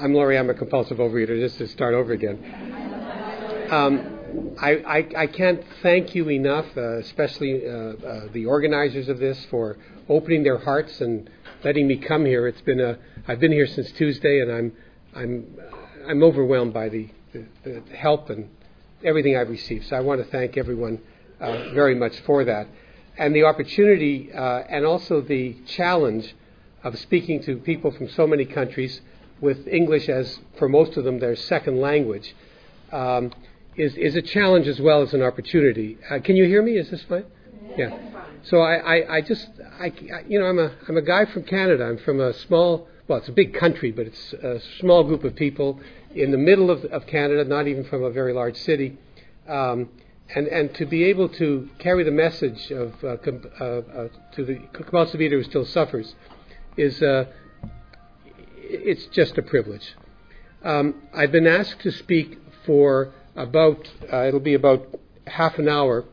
I'm Laurie. I'm a compulsive overeater. Just to start over again. I can't thank you enough, especially the organizers of this, for opening their hearts and letting me come here. I've been here since Tuesday, and I'm overwhelmed by the help and everything I've received. So I want to thank everyone very much for that, and the opportunity and also the challenge of speaking to people from so many countries with English as, for most of them, their second language. Is a challenge as well as an opportunity. Can you hear me? Is this fine? Yeah. So I'm a guy from Canada. I'm from a small, well, it's a big country, but it's a small group of people in the middle of Canada, not even from a very large city. And to be able to carry the message of to the compulsive eater who still suffers is it's just a privilege. I've been asked to speak for it'll be about half an hour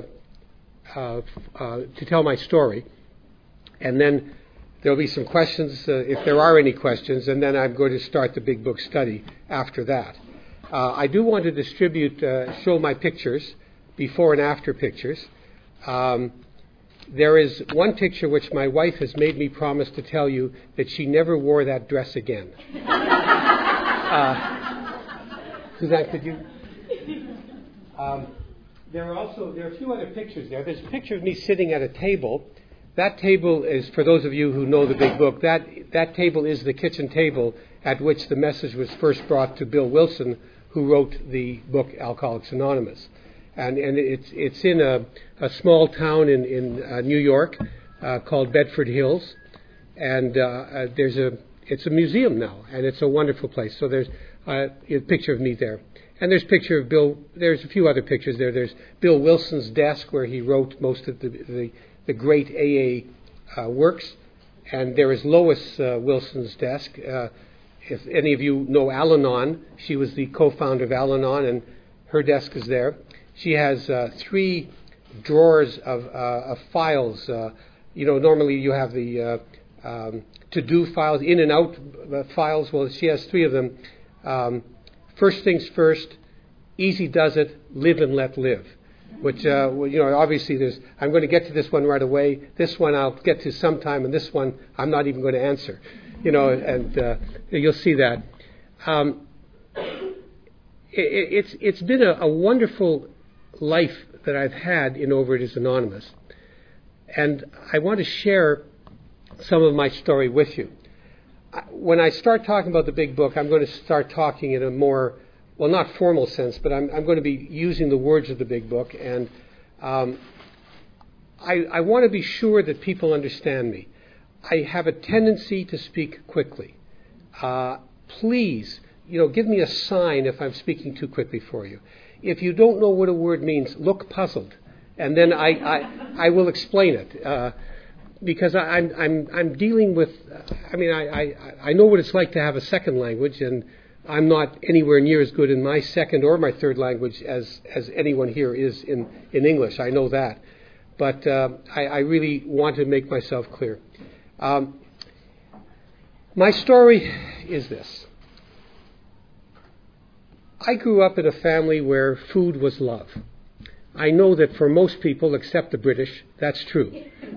to tell my story, and then there'll be some questions if there are any questions, and then I'm going to start the big book study after that. I do want to show my pictures, before and after pictures. There is one picture which my wife has made me promise to tell you that she never wore that dress again. Suzanne, could you? There are a few other pictures there. There's a picture of me sitting at a table. That table is, for those of you who know the big book, that table is the kitchen table at which the message was first brought to Bill Wilson, who wrote the book Alcoholics Anonymous. And it's in a small town in New York called Bedford Hills, and it's a museum now, and it's a wonderful place. So there's a picture of me there. And there's a picture of Bill. There's a few other pictures there. There's Bill Wilson's desk where he wrote most of the great AA works. And there is Lois Wilson's desk. If any of you know Al-Anon, she was the co-founder of Al-Anon, and her desk is there. She has 3 drawers of files. Normally you have the to-do files, in and out files. Well, she has 3 of them. First things first, easy does it, live and let live. Which, obviously I'm going to get to this one right away. This one I'll get to sometime, and this one I'm not even going to answer. And you'll see that. It's been a wonderful life that I've had in Overeaters Anonymous. And I want to share some of my story with you. When I start talking about the big book, I'm going to start talking in a more, well, not formal sense, but I'm going to be using the words of the big book. And I want to be sure that people understand me. I have a tendency to speak quickly. Please, give me a sign if I'm speaking too quickly for you. If you don't know what a word means, look puzzled, and then I will explain it. Because I'm dealing with, I know what it's like to have a second language, and I'm not anywhere near as good in my second or my third language as anyone here is in English. I know that. But I really want to make myself clear. My story is this. I grew up in a family where food was love. I know that for most people, except the British, that's true.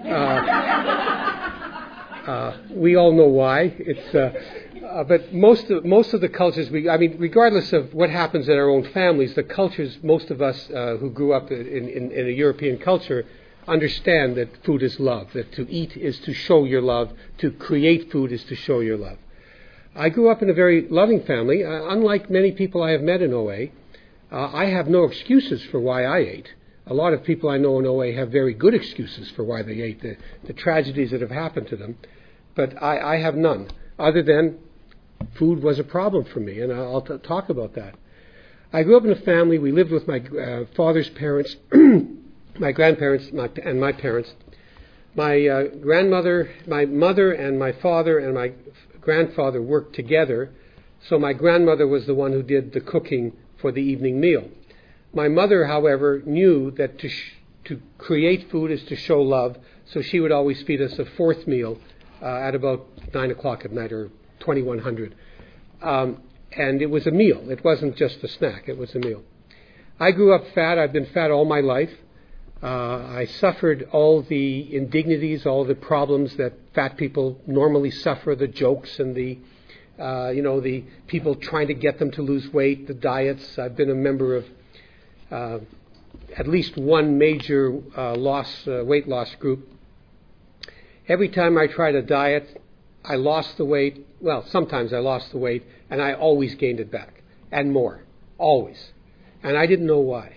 We all know why. But most of the cultures, regardless of what happens in our own families, the cultures, most of us who grew up in a European culture, understand that food is love, that to eat is to show your love, to create food is to show your love. I grew up in a very loving family. Unlike many people I have met in OA, I have no excuses for why I ate. A lot of people I know in OA have very good excuses for why they ate, the tragedies that have happened to them. But I have none, other than food was a problem for me, and I'll talk about that. I grew up in a family. We lived with my father's parents, my grandparents, and my parents. My grandmother, my mother, and my father and my grandfather worked together, so my grandmother was the one who did the cooking for the evening meal. My mother, however, knew that to create food is to show love, so she would always feed us a fourth meal at about 9 o'clock at night, or 2100. And it was a meal. It wasn't just a snack. It was a meal. I grew up fat. I've been fat all my life. I suffered all the indignities, all the problems that fat people normally suffer, the jokes and the people trying to get them to lose weight, the diets. I've been a member of at least one major weight loss group. Every time I tried a diet, I lost the weight. Well, sometimes I lost the weight, and I always gained it back, and more, always. And I didn't know why.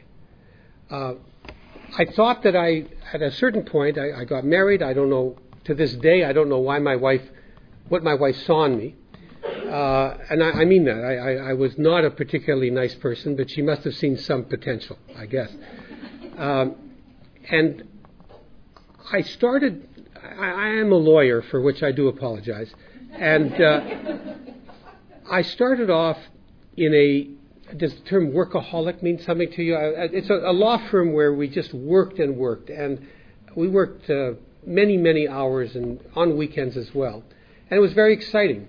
I thought that at a certain point, I got married. I don't know, to this day, I don't know what my wife saw in me. And I mean that. I was not a particularly nice person, but she must have seen some potential, I guess. And I am a lawyer, for which I do apologize. And I started off does the term workaholic mean something to you? It's a law firm where we just worked and worked. And we worked many, many hours and on weekends as well. And it was very exciting.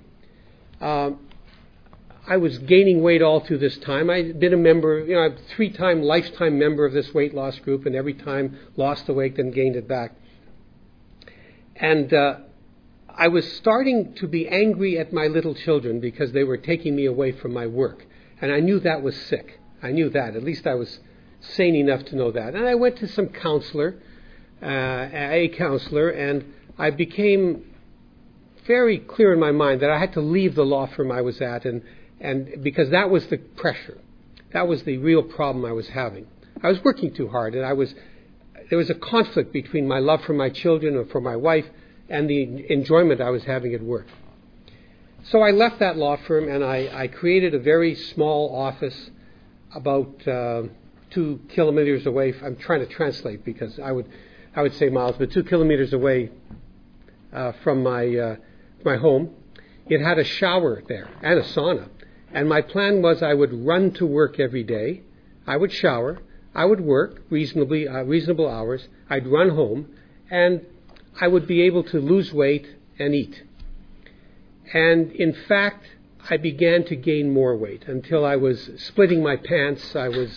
I was gaining weight all through this time. I'd been a member, I'm a 3-time lifetime member of this weight loss group, and every time lost the weight, then gained it back. And I was starting to be angry at my little children because they were taking me away from my work. And I knew that was sick. I knew that. At least I was sane enough to know that. And I went to some counselor, a counselor, and I became very clear in my mind that I had to leave the law firm I was at, and because that was the pressure. That was the real problem I was having. I was working too hard, and there was a conflict between my love for my children and for my wife and the enjoyment I was having at work. So I left that law firm, and I created a very small office about 2 kilometers away. I'm trying to translate because I would say miles, but 2 kilometers away from my home. It had a shower there and a sauna. And my plan was I would run to work every day. I would shower. I would work reasonable hours. I'd run home, and I would be able to lose weight and eat. And in fact, I began to gain more weight until I was splitting my pants. I was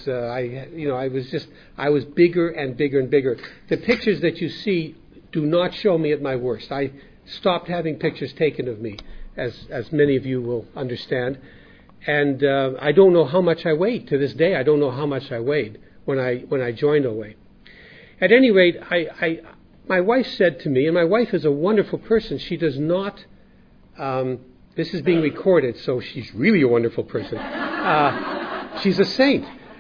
bigger and bigger and bigger. The pictures that you see do not show me at my worst. I stopped having pictures taken of me, as many of you will understand. And I don't know how much I weighed. To this day, I don't know how much I weighed when I joined OA. At any rate, my wife said to me, and my wife is a wonderful person. She does not, this is being recorded, so she's really a wonderful person. She's a saint.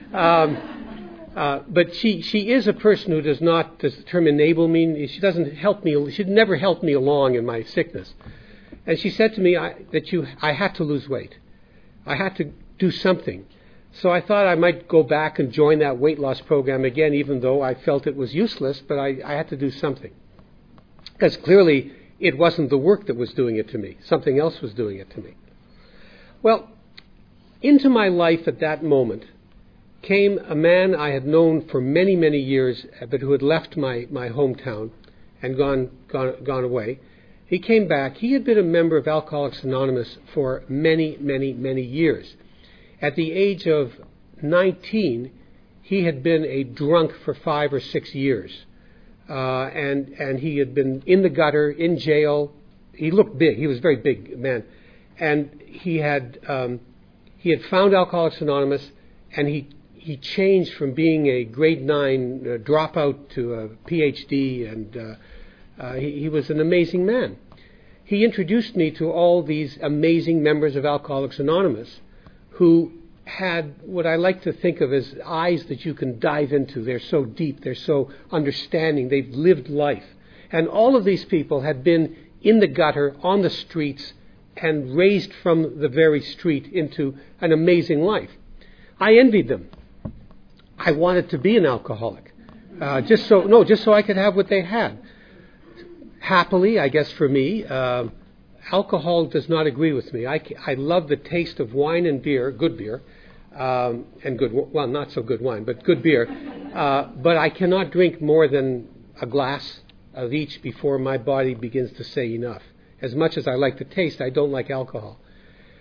But she is a person who does not, does the term enable me? She doesn't help me. She'd never helped me along in my sickness. And she said to me I had to lose weight. I had to do something. So I thought I might go back and join that weight loss program again, even though I felt it was useless, but I had to do something. Because clearly it wasn't the work that was doing it to me. Something else was doing it to me. Well, into my life at that moment came a man I had known for many, many years, but who had left my hometown and gone away. He came back. He had been a member of Alcoholics Anonymous for many, many, many years. At the age of 19, he had been a drunk for 5 or 6 years. And he had been in the gutter, in jail. He looked big. He was a very big man. And he had found Alcoholics Anonymous, and he changed from being a grade 9 dropout to a PhD, and he was an amazing man. He introduced me to all these amazing members of Alcoholics Anonymous who had what I like to think of as eyes that you can dive into. They're so deep, they're so understanding, they've lived life. And all of these people had been in the gutter, on the streets, and raised from the very street into an amazing life. I envied them. I wanted to be an alcoholic, just so I could have what they had. Happily, I guess for me, alcohol does not agree with me. I love the taste of wine and beer, good beer, and not so good wine, but good beer. But I cannot drink more than a glass of each before my body begins to say enough. As much as I like the taste, I don't like alcohol.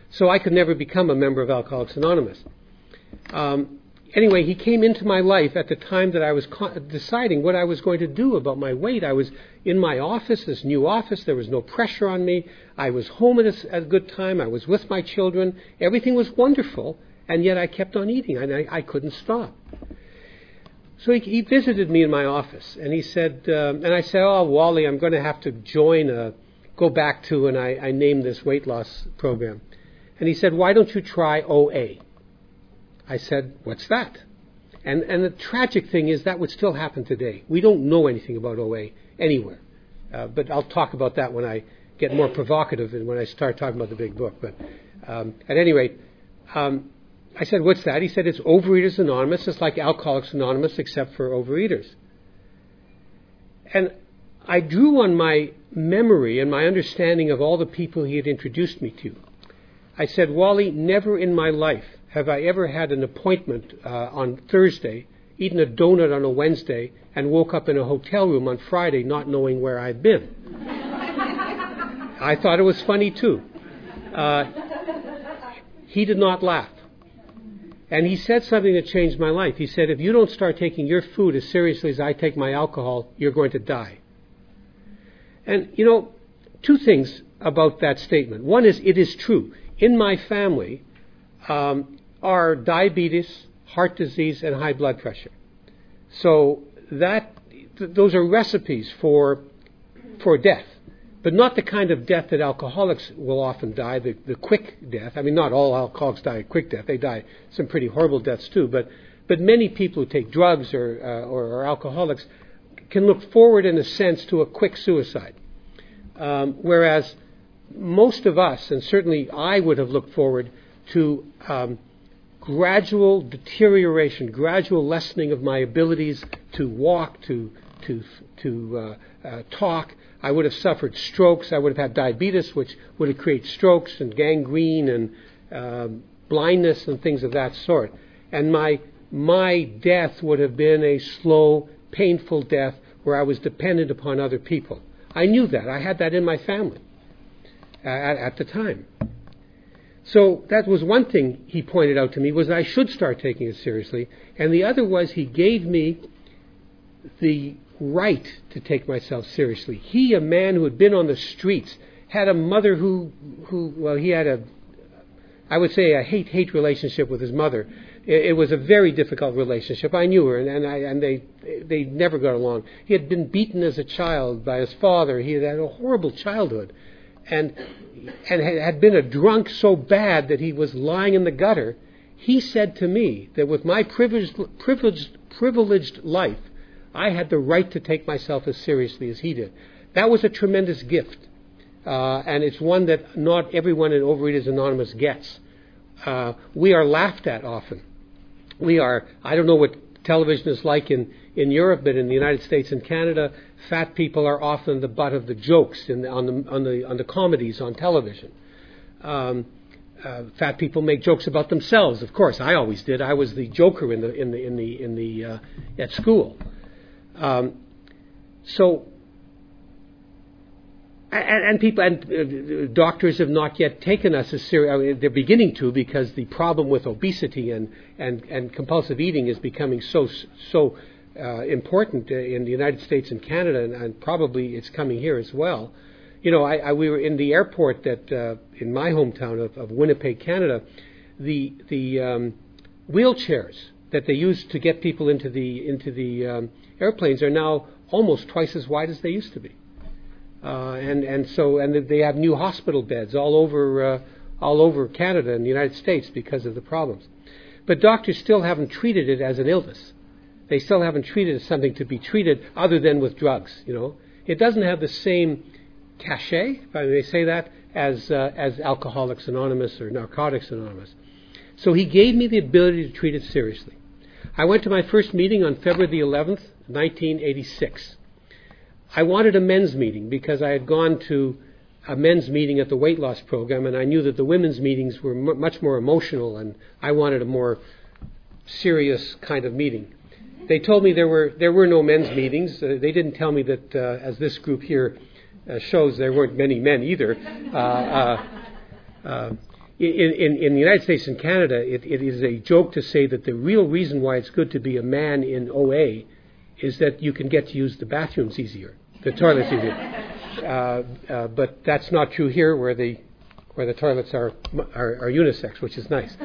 So I could never become a member of Alcoholics Anonymous. Anyway, he came into my life at the time that I was deciding what I was going to do about my weight. I was in my office, this new office. There was no pressure on me. I was home at a good time. I was with my children. Everything was wonderful, and yet I kept on eating, and I couldn't stop. So he visited me in my office, and he said, and I said, "Oh, Wally, I'm going to have to go back to," and I named this weight loss program. And he said, "Why don't you try OA?" I said, "What's that?" And the tragic thing is that would still happen today. We don't know anything about OA anywhere. But I'll talk about that when I get more provocative and when I start talking about the big book. But at any rate, I said, "What's that?" He said, "It's Overeaters Anonymous. It's like Alcoholics Anonymous except for overeaters." And I drew on my memory and my understanding of all the people he had introduced me to. I said, "Wally, never in my life have I ever had an appointment on Thursday, eaten a donut on a Wednesday, and woke up in a hotel room on Friday not knowing where I'd been." I thought it was funny too. He did not laugh. And he said something that changed my life. He said, "If you don't start taking your food as seriously as I take my alcohol, you're going to die." And, two things about that statement. One is, it is true. In my family are diabetes, heart disease, and high blood pressure. So those are recipes for death. But not the kind of death that alcoholics will often die, the quick death. I mean, not all alcoholics die a quick death. They die some pretty horrible deaths too. But many people who take drugs or are alcoholics can look forward, in a sense, to a quick suicide. Whereas most of us, and certainly I would have looked forward to gradual deterioration, gradual lessening of my abilities to walk, to talk. I would have suffered strokes. I would have had diabetes, which would have created strokes and gangrene and blindness and things of that sort. And my death would have been a slow, painful death where I was dependent upon other people. I knew that. I had that in my family at the time. So that was one thing he pointed out to me, was that I should start taking it seriously. And the other was, he gave me the right to take myself seriously. He, a man who had been on the streets, had a mother who he had I would say a hate relationship with his mother. It was a very difficult relationship. I knew her, and they never got along. He had been beaten as a child by his father. He had had a horrible childhood, and had been a drunk so bad that he was lying in the gutter. He said to me that with my privileged life, I had the right to take myself as seriously as he did. That was a tremendous gift, and it's one that not everyone in Overeaters Anonymous gets. We are laughed at often. I don't know what television is like in Europe, but in the United States and Canada, fat people are often the butt of the jokes on the comedies on television. Fat people make jokes about themselves. Of course, I always did. I was the joker at school. Doctors have not yet taken us as serious. They're beginning to, because the problem with obesity and compulsive eating is becoming so important in the United States and Canada, and probably it's coming here as well. We were in the airport that in my hometown of Winnipeg, Canada. The wheelchairs that they use to get people into the airplanes are now almost twice as wide as they used to be. And they have new hospital beds all over Canada and the United States because of the problems. But doctors still haven't treated it as an illness. They still haven't treated it as something to be treated other than with drugs. It doesn't have the same cachet, if I may say that, as Alcoholics Anonymous or Narcotics Anonymous. So he gave me the ability to treat it seriously. I went to my first meeting on February the 11th, 1986. I wanted a men's meeting because I had gone to a men's meeting at the weight loss program, and I knew that the women's meetings were much more emotional, and I wanted a more serious kind of meeting. They told me there were no men's meetings. They didn't tell me that, as this group here shows, there weren't many men either. in the United States and Canada, it is a joke to say that the real reason why it's good to be a man in OA is that you can get to use the bathrooms easier, the toilets easier. But that's not true here, where the toilets are unisex, which is nice.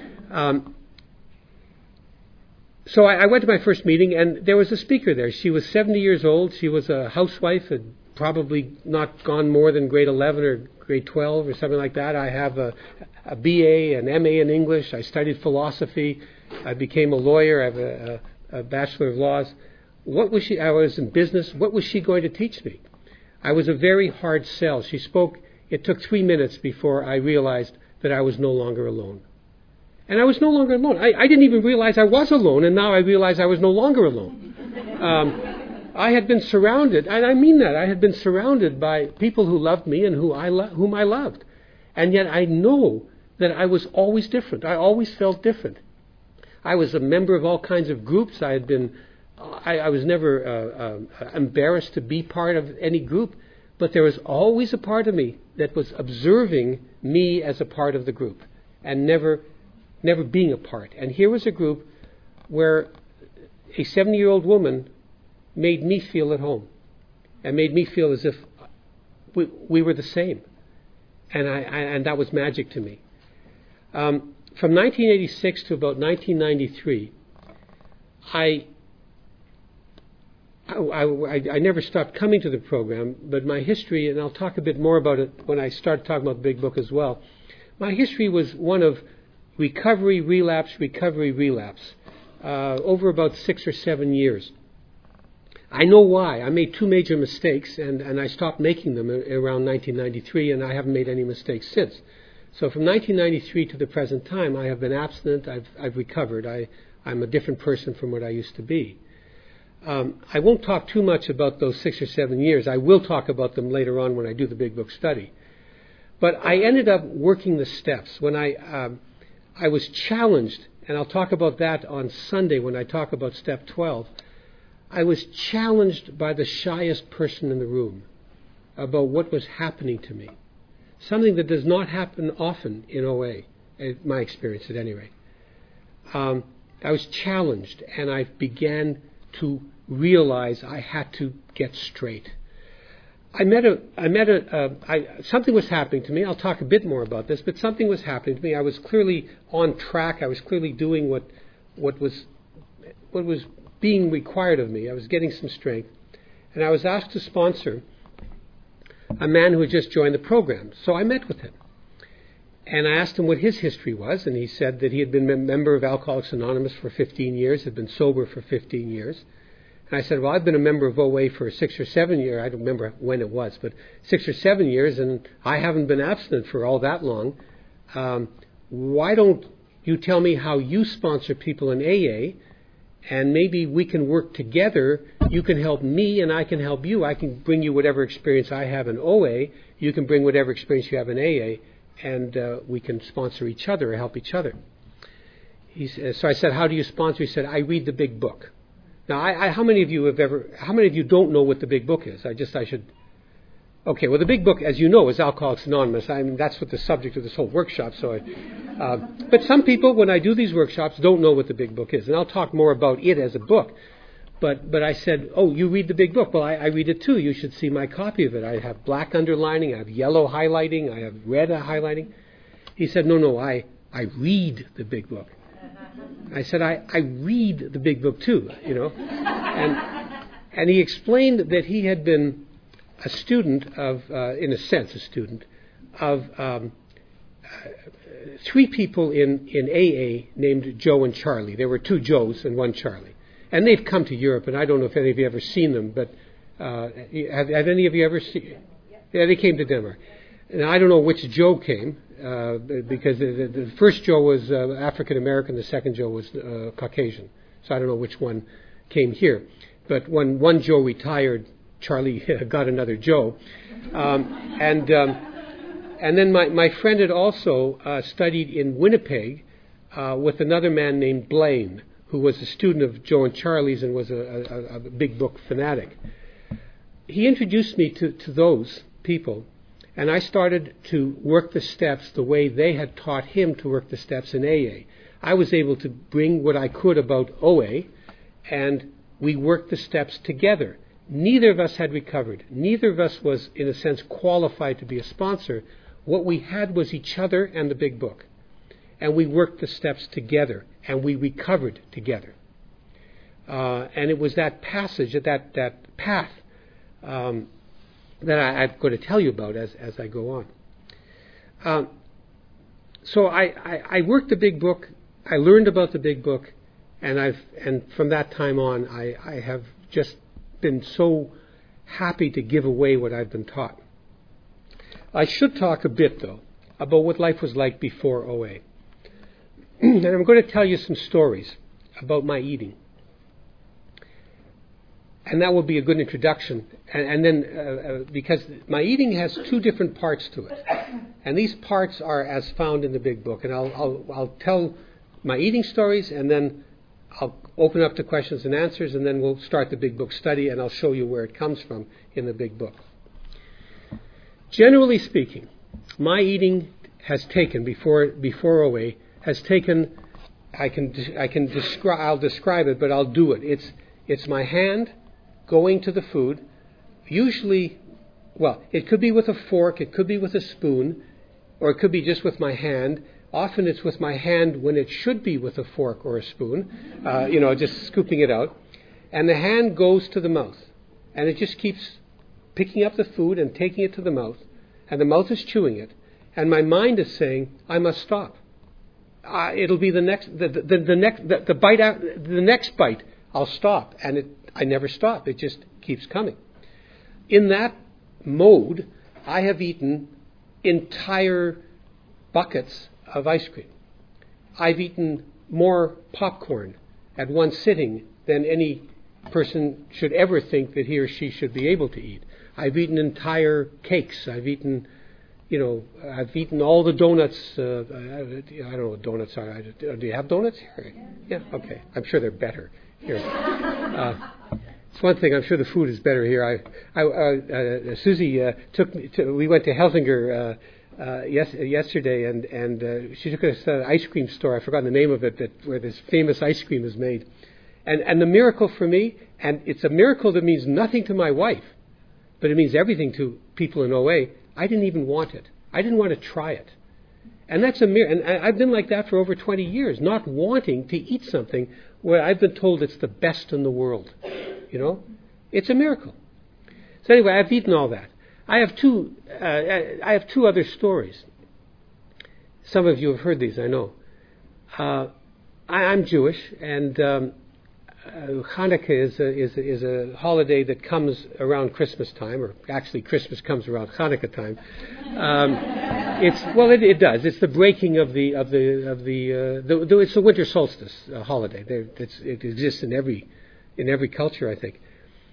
So I went to my first meeting, and there was a speaker there. She was 70 years old. She was a housewife, had probably not gone more than grade 11 or grade 12 or something like that. I have a BA, an MA in English. I studied philosophy. I became a lawyer. I have a Bachelor of Laws. I was in business. What was she going to teach me? I was a very hard sell. She spoke. It took 3 minutes before I realized that I was no longer alone. And I was no longer alone. I didn't even realize I was alone, and now I realize I was no longer alone. I had been surrounded, and I mean that, I had been surrounded by people who loved me and whom I loved. And yet I know that I was always different. I always felt different. I was a member of all kinds of groups. I was never embarrassed to be part of any group, but there was always a part of me that was observing me as a part of the group and never being a part. And here was a group where a 70-year-old woman made me feel at home and made me feel as if we were the same. And that was magic to me. From 1986 to about 1993, I never stopped coming to the program, but my history, and I'll talk a bit more about it when I start talking about the big book as well, my history was one of recovery, relapse, over about 6 or 7 years. I know why. I made 2 major mistakes, and I stopped making them around 1993, and I haven't made any mistakes since. So from 1993 to the present time, I have been abstinent, I've recovered. I'm a different person from what I used to be. I won't talk too much about those 6 or 7 years. I will talk about them later on when I do the big book study. But I ended up working the steps. When I was challenged, and I'll talk about that on Sunday when I talk about step 12. I was challenged by the shyest person in the room about what was happening to me. Something that does not happen often in OA, in my experience at any rate. I was challenged, and I began to realize I had to get straight. Something was happening to me. I'll talk a bit more about this, but something was happening to me. I was clearly on track. I was clearly doing what was being required of me. I was getting some strength. And I was asked to sponsor a man who had just joined the program. So I met with him. And I asked him what his history was, and he said that he had been a member of Alcoholics Anonymous for 15 years, had been sober for 15 years. And I said, well, I've been a member of OA for 6 or 7 years. I don't remember when it was, but 6 or 7 years, and I haven't been abstinent for all that long. Why don't you tell me how you sponsor people in AA, and maybe we can work together. You can help me, and I can help you. I can bring you whatever experience I have in OA. You can bring whatever experience you have in AA, and we can sponsor each other or help each other. So I said, how do you sponsor? He said, I read the big book. Now, how many of you don't know what the big book is? Okay, well, the big book, as you know, is Alcoholics Anonymous. I mean, that's what the subject of this whole workshop. But some people, when I do these workshops, don't know what the big book is. And I'll talk more about it as a book. But I said, oh, you read the big book. Well, I read it too. You should see my copy of it. I have black underlining. I have yellow highlighting. I have red highlighting. He said, no, I read the big book. I said, I read the big book too, And he explained that he had been a student of, in a sense, of 3 people in AA named Joe and Charlie. There were 2 Joes and 1 Charlie. And they've come to Europe, and I don't know if any of you have ever seen them, but have any of you ever seen? Yeah, they came to Denmark. And I don't know which Joe came, because the first Joe was African American, the second Joe was Caucasian. So I don't know which one came here. But when one Joe retired, Charlie got another Joe. And then my friend had also studied in Winnipeg with another man named Blaine, who was a student of Joe and Charlie's and was a big book fanatic. He introduced me to those people, And I started to work the steps the way they had taught him to work the steps in AA. I was able to bring what I could about OA, and we worked the steps together. Neither of us had recovered. Neither of us was, in a sense, qualified to be a sponsor. What we had was each other and the big book. And we worked the steps together, and we recovered together. And it was that passage, that path, that I'm going to tell you about as I go on. So I worked the big book. I learned about the big book, and from that time on, I have just been so happy to give away what I've been taught. I should talk a bit, though, about what life was like before OA. And I'm going to tell you some stories about my eating. And that will be a good introduction. And then, because my eating has two different parts to it. And these parts are as found in the big book. And I'll tell my eating stories, and then I'll open up to questions and answers, and then we'll start the big book study, and I'll show you where it comes from in the big book. Generally speaking, my eating has taken, before OA, has taken, I'll describe it, but I'll do it. It's my hand going to the food, usually, well, it could be with a fork, it could be with a spoon, or it could be just with my hand. Often it's with my hand when it should be with a fork or a spoon, just scooping it out. And the hand goes to the mouth, and it just keeps picking up the food and taking it to the mouth, and the mouth is chewing it, and my mind is saying, I must stop. It'll be the next bite, I'll stop, and I never stop. It just keeps coming. In that mode, I have eaten entire buckets of ice cream. I've eaten more popcorn at one sitting than any person should ever think that he or she should be able to eat. I've eaten entire cakes. I've eaten all the donuts. I don't know what donuts are. Do you have donuts here? Yeah, okay. I'm sure they're better here. It's one thing. I'm sure the food is better here. Susie took me to. We went to Helsinger yesterday, and she took us to an ice cream store. I forgot the name of it, where this famous ice cream is made. And the miracle for me, and it's a miracle that means nothing to my wife, but it means everything to people in OA. I didn't even want it. I didn't want to try it. And that's a miracle. And I've been like that for over 20 years, not wanting to eat something where I've been told it's the best in the world. It's a miracle. So anyway, I've eaten all that. I have two other stories. Some of you have heard these, I know. I'm Jewish, and Hanukkah is a holiday that comes around Christmas time, or actually Christmas comes around Hanukkah time. It does. It's the breaking of it's the winter solstice holiday. It exists in every culture, I think.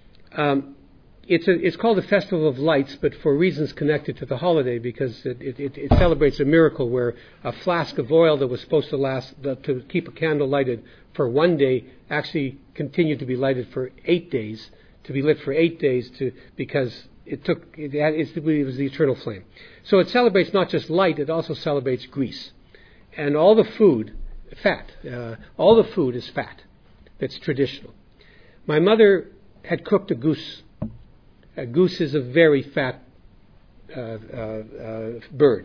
It's called the Festival of Lights, but for reasons connected to the holiday, because it celebrates a miracle where a flask of oil that was supposed to last to keep a candle lighted for one day actually continued to be lighted for 8 days, to be lit for 8 days, because it was the eternal flame. So it celebrates not just light; it also celebrates grease, and all the food, fat. All the food is fat. That's traditional. My mother had cooked a goose. A goose is a very fat bird.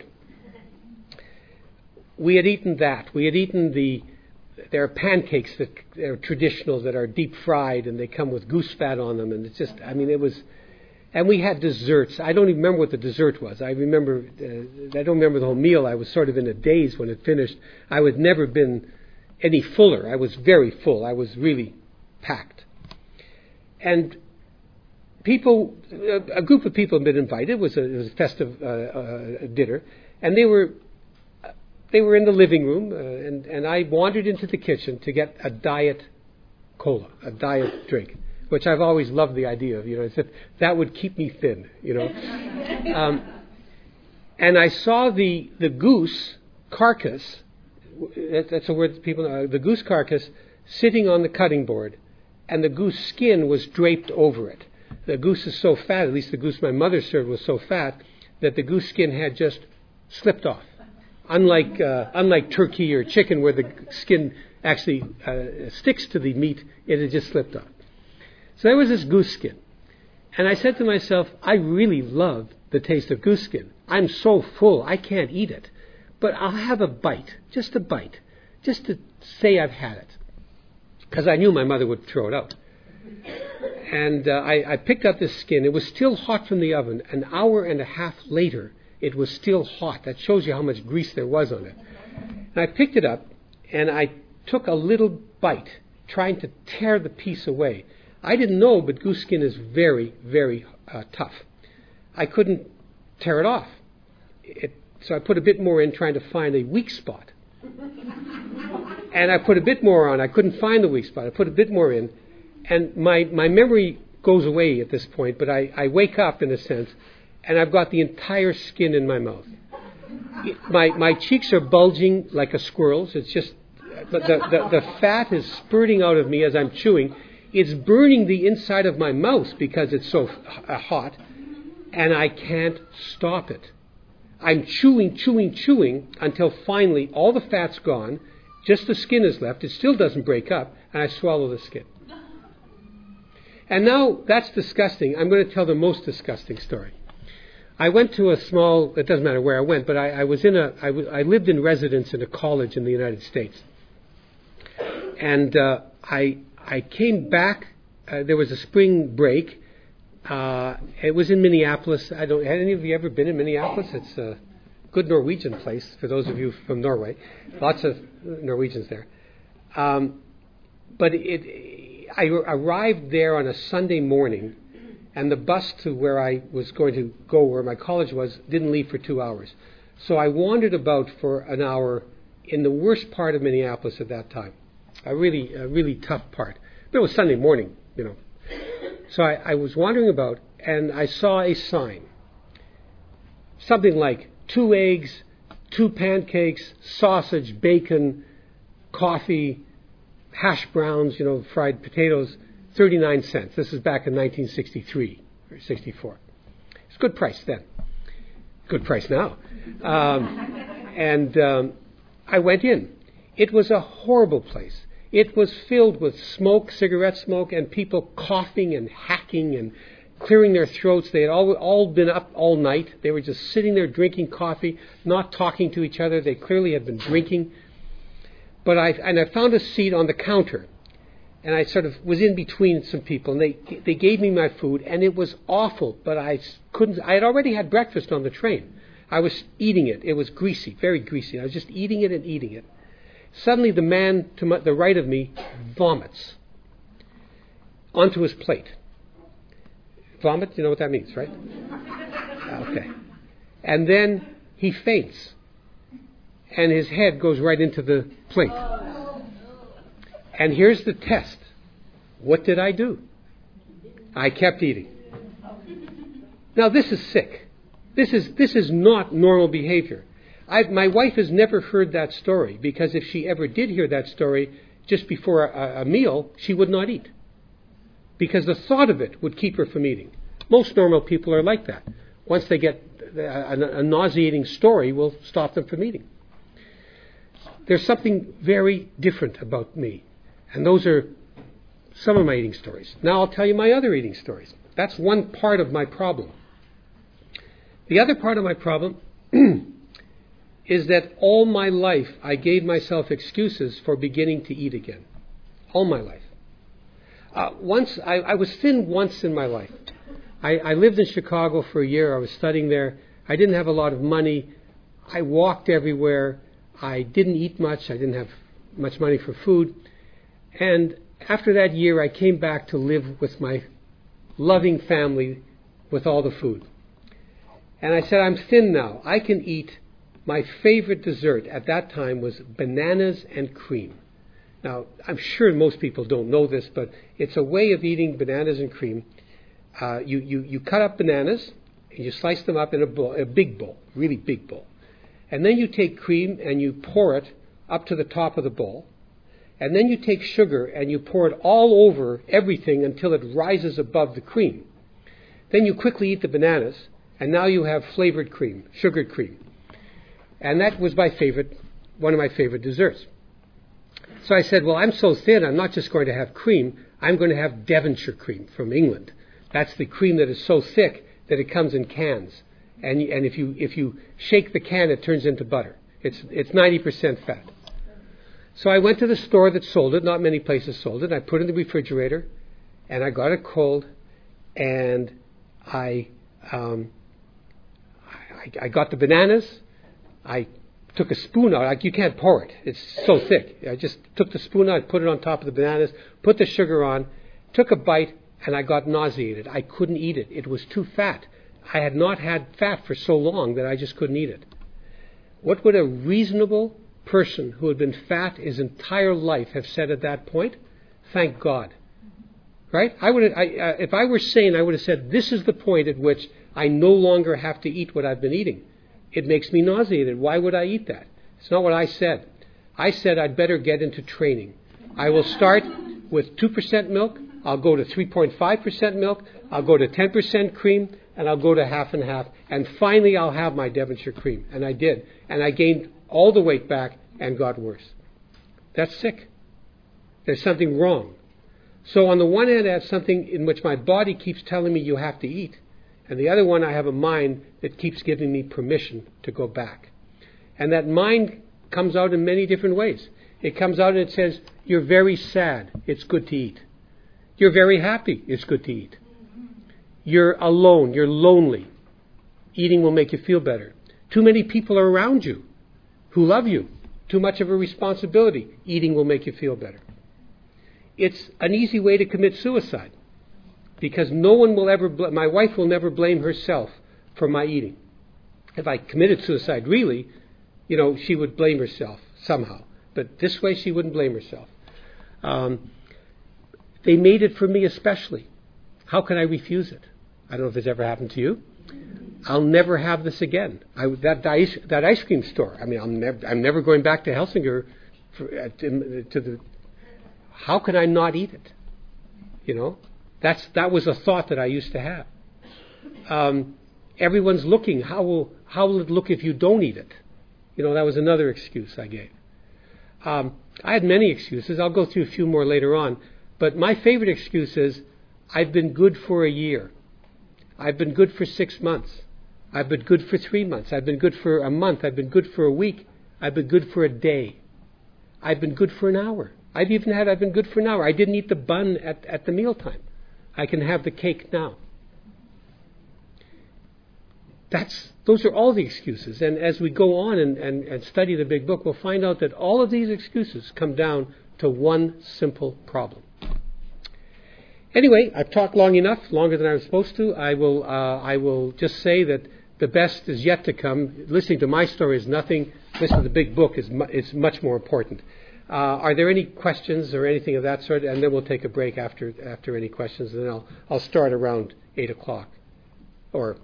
We had eaten that. We had eaten there are pancakes that are traditional, that are deep fried, and they come with goose fat on them. And it's just, it was, and we had desserts. I don't even remember what the dessert was. I don't remember the whole meal. I was sort of in a daze when it finished. I had never been any fuller. I was very full. I was really packed. And a group of people had been invited. It was a festive dinner, and they were in the living room, and I wandered into the kitchen to get a diet cola, a diet drink, which I've always loved the idea of. That would keep me thin, and I saw the goose carcass. That's a word that people know. The goose carcass sitting on the cutting board, and the goose skin was draped over it. The goose is so fat, at least the goose my mother served was so fat, that the goose skin had just slipped off. Unlike turkey or chicken, where the skin actually sticks to the meat, it had just slipped off. So there was this goose skin. And I said to myself, I really love the taste of goose skin. I'm so full, I can't eat it. But I'll have a bite, just to say I've had it. Because I knew my mother would throw it out. And I picked up this skin. It was still hot from the oven. An hour and a half later, it was still hot. That shows you how much grease there was on it. And I picked it up, and I took a little bite, trying to tear the piece away. I didn't know, but goose skin is very, very tough. I couldn't tear it off. So I put a bit more in, trying to find a weak spot. And I put a bit more on. I couldn't find the weak spot. I put a bit more in. And my memory goes away at this point, but I wake up, in a sense, and I've got the entire skin in my mouth. My cheeks are bulging like a squirrel's. It's just, the fat is spurting out of me as I'm chewing. It's burning the inside of my mouth because it's so hot, and I can't stop it. I'm chewing until finally all the fat's gone, just the skin is left. It still doesn't break up, and I swallow the skin. And now that's disgusting. I'm going to tell the most disgusting story. I went to a small, it doesn't matter where I went, but I lived in residence in a college in the United States. And I came back, there was a spring break. It was in Minneapolis. Had any of you ever been in Minneapolis? It's a good Norwegian place for those of you from Norway. Lots of Norwegians there. But I arrived there on a Sunday morning, and the bus to where I was going to go, where my college was, didn't leave for 2 hours. So I wandered about for an hour in the worst part of Minneapolis at that time, a really tough part. But it was Sunday morning, you know. So I was wandering about, and I saw a sign, something like 2 eggs, 2 pancakes, sausage, bacon, coffee, hash browns, fried potatoes, 39 cents. This is back in 1963 or 64. It's a good price then. Good price now. I went in. It was a horrible place. It was filled with smoke, cigarette smoke, and people coughing and hacking and clearing their throats. They had all been up all night. They were just sitting there drinking coffee, not talking to each other. They clearly had been drinking. But I found a seat on the counter, and I sort of was in between some people, and they gave me my food, and it was awful, but I had already had breakfast on the train. I was eating it. It was greasy, very greasy. I was just eating it and eating it. Suddenly the man to the right of me vomits onto his plate. Vomit, you know what that means, right? Okay. And then he faints, and his head goes right into the plate. And here's the test. What did I do? I kept eating. Now this is sick. This is not normal behavior. My wife has never heard that story, because if she ever did hear that story just before a meal, she would not eat, because the thought of it would keep her from eating. Most normal people are like that. Once they get a nauseating story, will stop them from eating. There's something very different about me, and those are some of my eating stories. Now I'll tell you my other eating stories. That's one part of my problem. The other part of my problem is that all my life I gave myself excuses for beginning to eat again. All my life. Once I was thin once in my life. I lived in Chicago for a year. I was studying there. I didn't have a lot of money. I walked everywhere. I didn't eat much. I didn't have much money for food. And after that year, I came back to live with my loving family with all the food. And I said, I'm thin now. I can eat. My favorite dessert at that time was bananas and cream. Now, I'm sure most people don't know this, but it's a way of eating bananas and cream. You cut up bananas, and you slice them up in a big bowl, really big bowl. And then you take cream and you pour it up to the top of the bowl. And then you take sugar and you pour it all over everything until it rises above the cream. Then you quickly eat the bananas, And now you have flavored cream, sugared cream. And that was one of my favorite desserts. So I said, well, I'm so thin, I'm not just going to have cream, I'm going to have Devonshire cream from England. That's the cream that is so thick that it comes in cans. And if you shake the can, it turns into butter. It's 90% fat. So I went to the store that sold it. Not many places sold it. I put it in the refrigerator, and I got it cold, and I got the bananas. I took a spoon out. You can't pour it. It's so thick. I just took the spoon out, put it on top of the bananas, put the sugar on, took a bite, and I got nauseated. I couldn't eat it. It was too fat. I had not had fat for so long that I just couldn't eat it. What would a reasonable person who had been fat his entire life have said at that point? Thank God. Right? If I were sane, I would have said, this is the point at which I no longer have to eat what I've been eating. It makes me nauseated. Why would I eat that? It's not what I said. I said I'd better get into training. I will start with 2% milk. I'll go to 3.5% milk. I'll go to 10% cream. And I'll go to half and half. And finally, I'll have my Devonshire cream. And I did. And I gained all the weight back and got worse. That's sick. There's something wrong. So on the one hand, I have something in which my body keeps telling me you have to eat. And the other one, I have a mind that keeps giving me permission to go back. And that mind comes out in many different ways. It comes out and it says, you're very sad. It's good to eat. You're very happy. It's good to eat. You're alone. You're lonely. Eating will make you feel better. Too many people are around you who love you. Too much of a responsibility. Eating will make you feel better. It's an easy way to commit suicide because no one will ever, my wife will never blame herself for my eating. If I committed suicide, really, she would blame herself somehow. But this way, she wouldn't blame herself. They made it for me especially. How can I refuse it? I don't know if it's ever happened to you. I'll never have this again. That ice cream store. I mean, I'm never going back to Helsinger. How can I not eat it? That was a thought that I used to have. Everyone's looking. How will it look if you don't eat it? That was another excuse I gave. I had many excuses. I'll go through a few more later on. But my favorite excuse is, I've been good for a year. I've been good for 6 months. I've been good for 3 months. I've been good for a month. I've been good for a week. I've been good for a day. I've been good for an hour. I've been good for an hour. I didn't eat the bun at the mealtime. I can have the cake now. Those are all the excuses. And as we go on and study the big book, we'll find out that all of these excuses come down to one simple problem. Anyway, I've talked long enough, longer than I was supposed to. I will just say that the best is yet to come. Listening to my story is nothing. Listening to the big book is much more important. Are there any questions or anything of that sort? And then we'll take a break after any questions, and then I'll start around 8 o'clock or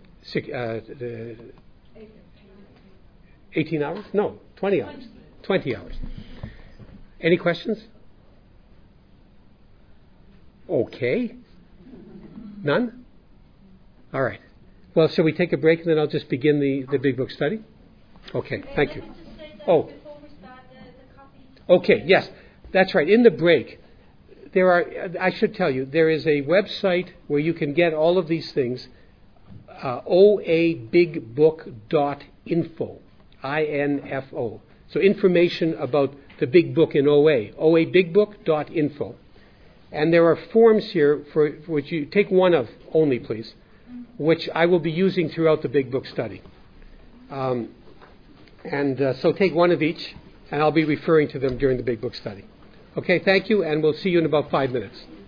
18 hours? No, 20 hours. 20 hours. Any questions? Okay. None? All right. Well, shall we take a break and then I'll just begin the big book study? Okay, thank you. Oh. Okay, yes, that's right. In the break, I should tell you, there is a website where you can get all of these things, oabigbook.info, I-N-F-O. So information about the big book in OA, oabigbook.info. And there are forms here for which you take one of only, please, which I will be using throughout the big book study. So take one of each, and I'll be referring to them during the big book study. Okay, thank you, and we'll see you in about 5 minutes.